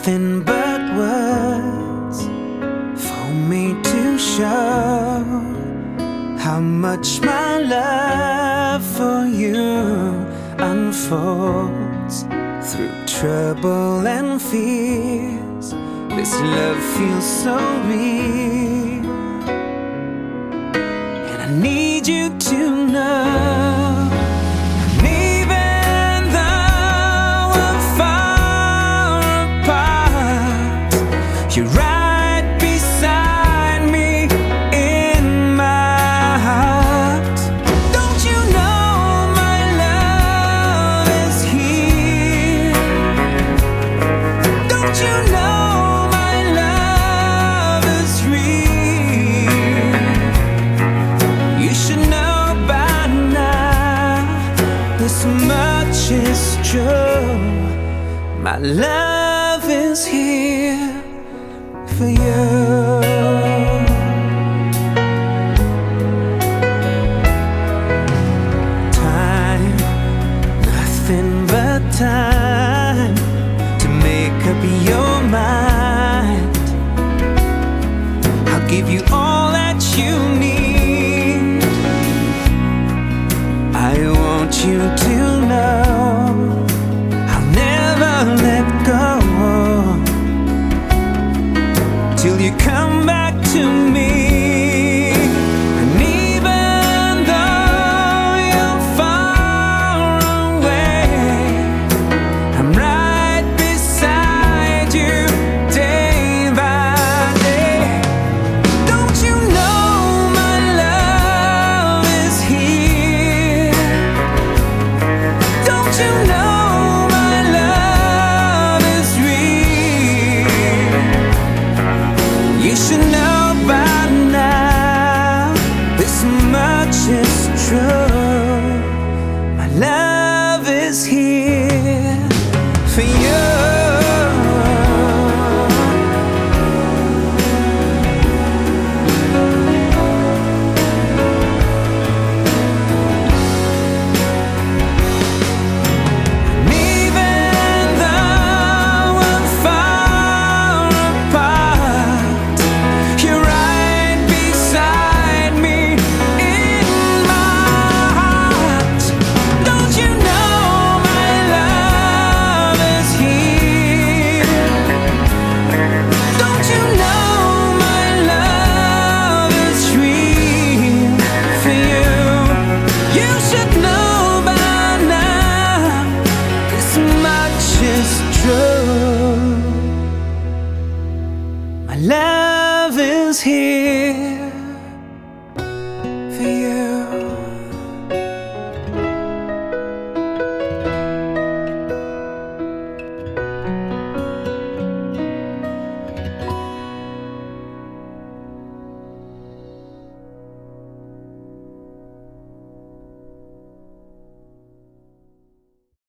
nothing but words for me to show how much my love for you unfolds through trouble and fears. This love feels so real, and I need you to know, even though we're far apart, you're right beside me in my heart. Don't you know my love is here? Don't you know my love is real? You should know by now, this much is true. My love is here for you.